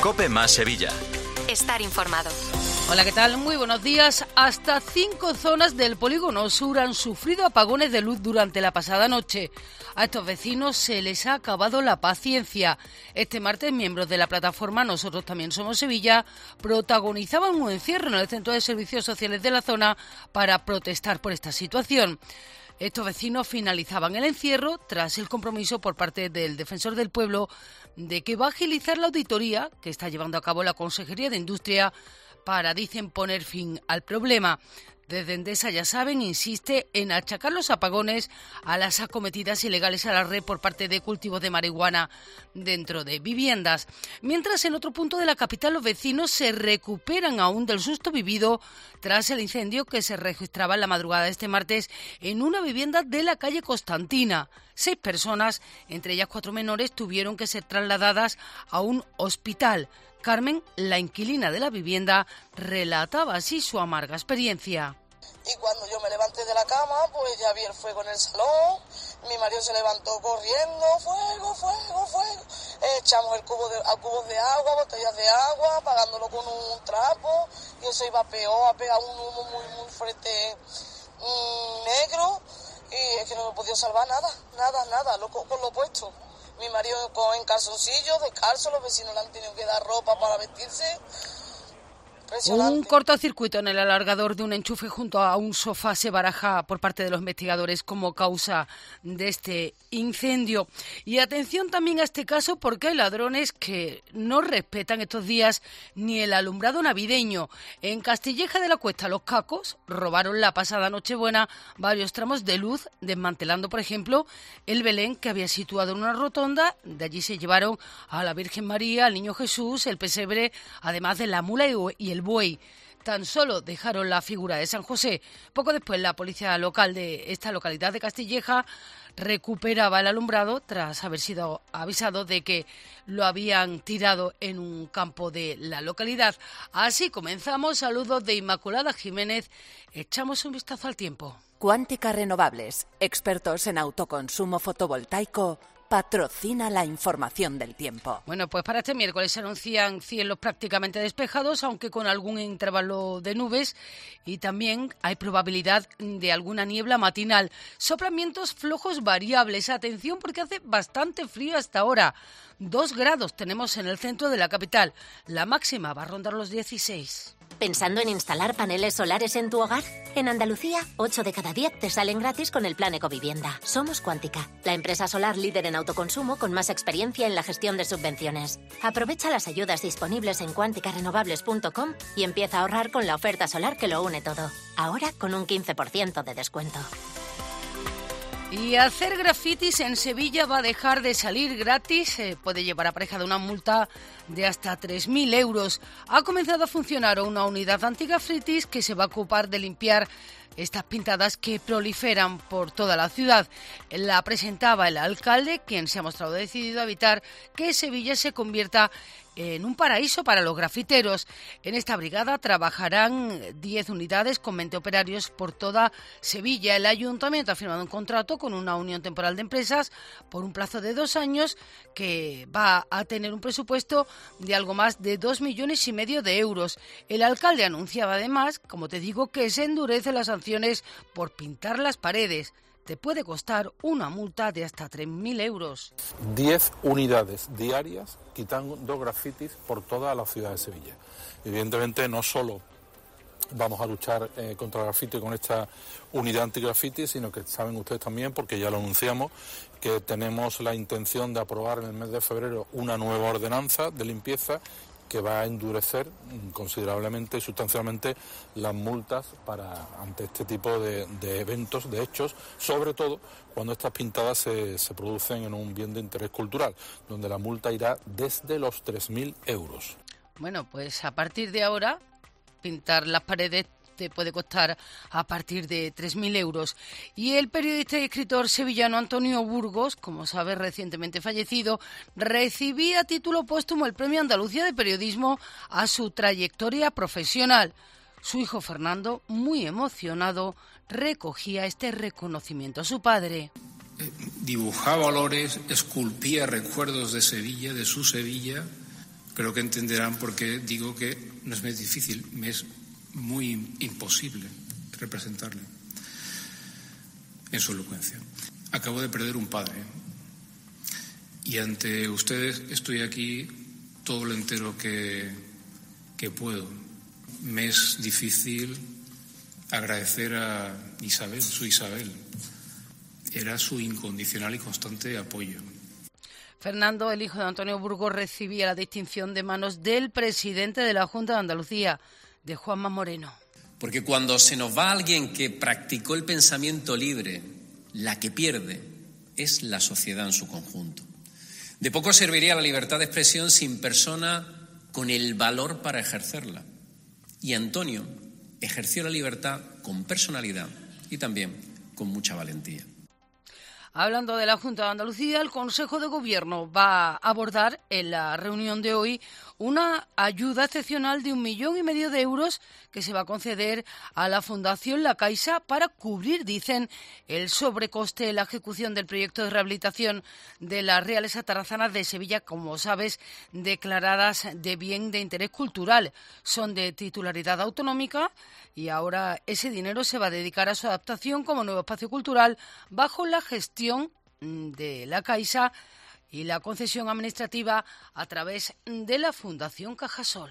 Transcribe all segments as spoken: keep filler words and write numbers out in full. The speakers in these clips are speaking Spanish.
COPE más Sevilla. Estar informado. Hola, ¿qué tal? Muy buenos días. Hasta cinco zonas del polígono sur han sufrido apagones de luz durante la pasada noche. A estos vecinos se les ha acabado la paciencia. Este martes, miembros de la plataforma Nosotros También Somos Sevilla protagonizaban un encierro en el Centro de Servicios Sociales de la zona para protestar por esta situación. Estos vecinos finalizaban el encierro tras el compromiso por parte del Defensor del Pueblo de que va a agilizar la auditoría que está llevando a cabo la Consejería de Industria para, dicen, poner fin al problema. Desde Endesa, ya saben, insiste en achacar los apagones a las acometidas ilegales a la red por parte de cultivos de marihuana dentro de viviendas. Mientras, en otro punto de la capital, los vecinos se recuperan aún del susto vivido tras el incendio que se registraba en la madrugada de este martes en una vivienda de la calle Constantina. Seis personas, entre ellas cuatro menores, tuvieron que ser trasladadas a un hospital. Carmen, la inquilina de la vivienda, relataba así su amarga experiencia. Y cuando yo me levanté de la cama, pues ya vi el fuego en el salón, mi marido se levantó corriendo, fuego, fuego, fuego. Echamos el cubo de, a cubos de agua, botellas de agua, apagándolo con un trapo, y eso iba peor, a pegar un humo muy, muy fuerte, mmm, negro, y es que no me podía salvar nada, nada, nada, lo, con lo puesto. Mi marido con, en calzoncillos, descalzo, los vecinos le han tenido que dar ropa para vestirse. Un cortocircuito en el alargador de un enchufe junto a un sofá se baraja por parte de los investigadores como causa de este incendio. Y atención también a este caso porque hay ladrones que no respetan estos días ni el alumbrado navideño. En Castilleja de la Cuesta, los cacos robaron la pasada Nochebuena varios tramos de luz, desmantelando, por ejemplo, el Belén que había situado en una rotonda. De allí se llevaron a la Virgen María, al Niño Jesús, el pesebre, además de la mula y el buey. Tan solo dejaron la figura de San José. Poco después, la policía local de esta localidad de Castilleja recuperaba el alumbrado tras haber sido avisado de que lo habían tirado en un campo de la localidad. Así comenzamos. Saludos de Inmaculada Jiménez. Echamos un vistazo al tiempo. Cuántica Renovables, expertos en autoconsumo fotovoltaico, patrocina la información del tiempo. Bueno, pues para este miércoles se anuncian cielos prácticamente despejados, aunque con algún intervalo de nubes, y también hay probabilidad de alguna niebla matinal. Soplan vientos flojos variables. Atención porque hace bastante frío hasta ahora. Dos grados tenemos en el centro de la capital. La máxima va a rondar los dieciséis. ¿Pensando en instalar paneles solares en tu hogar? En Andalucía, ocho de cada diez te salen gratis con el plan Ecovivienda. Somos Cuántica, la empresa solar líder en autoconsumo con más experiencia en la gestión de subvenciones. Aprovecha las ayudas disponibles en cuántica renovables punto com y empieza a ahorrar con la oferta solar que lo une todo. Ahora con un quince por ciento de descuento. Y hacer grafitis en Sevilla va a dejar de salir gratis. Eh, puede llevar aparejada una multa de hasta tres mil euros. Ha comenzado a funcionar una unidad antigrafitis que se va a ocupar de limpiar estas pintadas que proliferan por toda la ciudad. La presentaba el alcalde, quien se ha mostrado decidido a evitar que Sevilla se convierta en un paraíso para los grafiteros. En esta brigada trabajarán diez unidades con veinte operarios por toda Sevilla. El ayuntamiento ha firmado un contrato con una unión temporal de empresas por un plazo de dos años que va a tener un presupuesto de algo más de dos millones y medio de euros. El alcalde anunciaba además, como te digo, que se endurecen las sanciones por pintar las paredes. Te puede costar una multa de hasta tres mil euros. diez unidades diarias quitando grafitis por toda la ciudad de Sevilla. Evidentemente no solo vamos a luchar eh, contra el grafiti con esta unidad antigrafiti, sino que saben ustedes también, porque ya lo anunciamos, que tenemos la intención de aprobar en el mes de febrero una nueva ordenanza de limpieza que va a endurecer considerablemente y sustancialmente las multas para ante este tipo de, de eventos, de hechos, sobre todo cuando estas pintadas se, se producen en un bien de interés cultural, donde la multa irá desde los tres mil euros. Bueno, pues a partir de ahora, pintar las paredes te puede costar a partir de tres mil euros. Y el periodista y escritor sevillano Antonio Burgos, como sabes, recientemente fallecido, recibía a título póstumo el Premio Andalucía de Periodismo a su trayectoria profesional. Su hijo Fernando, muy emocionado, recogía este reconocimiento a su padre. Dibujaba olores, esculpía recuerdos de Sevilla, de su Sevilla, Creo que entenderán por qué digo que no es muy difícil, me es muy imposible representarle en su elocuencia. Acabo de perder un padre y ante ustedes estoy aquí todo lo entero que, que puedo. Me es difícil agradecer a Isabel, su Isabel. Era su incondicional y constante apoyo. Fernando, el hijo de Antonio Burgos, recibía la distinción de manos del presidente de la Junta de Andalucía, de Juanma Moreno. Porque cuando se nos va alguien que practicó el pensamiento libre, la que pierde es la sociedad en su conjunto. De poco serviría la libertad de expresión sin persona con el valor para ejercerla. Y Antonio ejerció la libertad con personalidad y también con mucha valentía. Hablando de la Junta de Andalucía, el Consejo de Gobierno va a abordar en la reunión de hoy una ayuda excepcional de un millón y medio de euros que se va a conceder a la Fundación La Caixa para cubrir, dicen, el sobrecoste de la ejecución del proyecto de rehabilitación de las Reales Atarazanas de Sevilla, como sabes, declaradas de bien de interés cultural. Son de titularidad autonómica y ahora ese dinero se va a dedicar a su adaptación como nuevo espacio cultural bajo la gestión de La Caixa y la concesión administrativa a través de la Fundación Cajasol.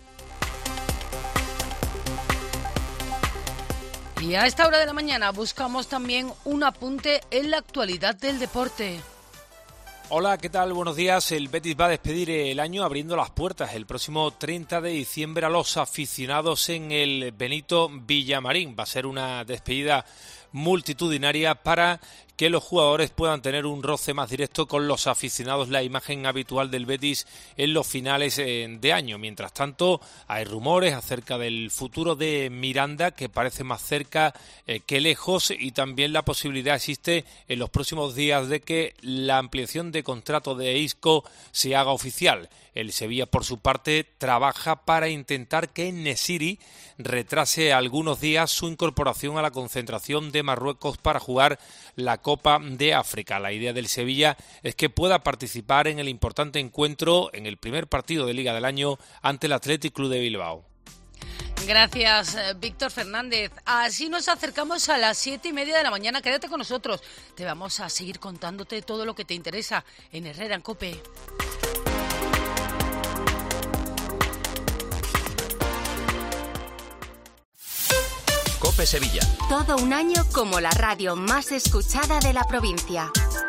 Y a esta hora de la mañana buscamos también un apunte en la actualidad del deporte. Hola, ¿qué tal? Buenos días. El Betis va a despedir el año abriendo las puertas el próximo treinta de diciembre a los aficionados en el Benito Villamarín. Va a ser una despedida multitudinaria para que los jugadores puedan tener un roce más directo con los aficionados, la imagen habitual del Betis en los finales de año. Mientras tanto, hay rumores acerca del futuro de Miranda, que parece más cerca eh, que lejos, y también la posibilidad existe en los próximos días de que la ampliación de contrato de Isco se haga oficial. El Sevilla, por su parte, trabaja para intentar que En-Nesyri retrase algunos días su incorporación a la concentración de Marruecos para jugar la Copa de África. La idea del Sevilla es que pueda participar en el importante encuentro en el primer partido de Liga del año ante el Athletic Club de Bilbao. Gracias, Víctor Fernández. Así nos acercamos a las siete y media de la mañana. Quédate con nosotros. Te vamos a seguir contándote todo lo que te interesa en Herrera en COPE. COPE Sevilla. Todo un año como la radio más escuchada de la provincia.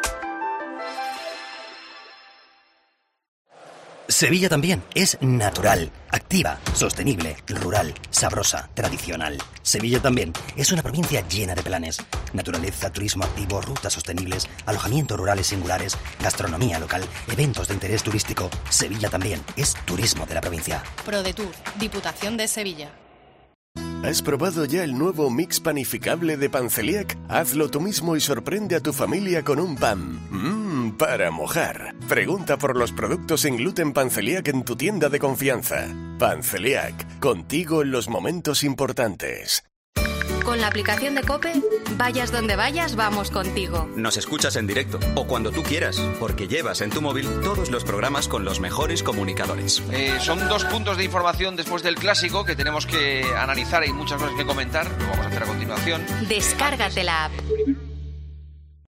Sevilla también es natural, activa, sostenible, rural, sabrosa, tradicional. Sevilla también es una provincia llena de planes. Naturaleza, turismo activo, rutas sostenibles, alojamientos rurales singulares, gastronomía local, eventos de interés turístico. Sevilla también es turismo de la provincia. ProDetour, Diputación de Sevilla. ¿Has probado ya el nuevo mix panificable de Panceliac? Hazlo tú mismo y sorprende a tu familia con un pan. Mmm, para mojar. Pregunta por los productos sin gluten Panceliac en tu tienda de confianza. Panceliac, contigo en los momentos importantes. Con la aplicación de COPE, vayas donde vayas, vamos contigo. Nos escuchas en directo o cuando tú quieras, porque llevas en tu móvil todos los programas con los mejores comunicadores. Eh, son dos puntos de información después del clásico que tenemos que analizar. Hay muchas cosas que comentar, lo vamos a hacer a continuación. Descárgate la app.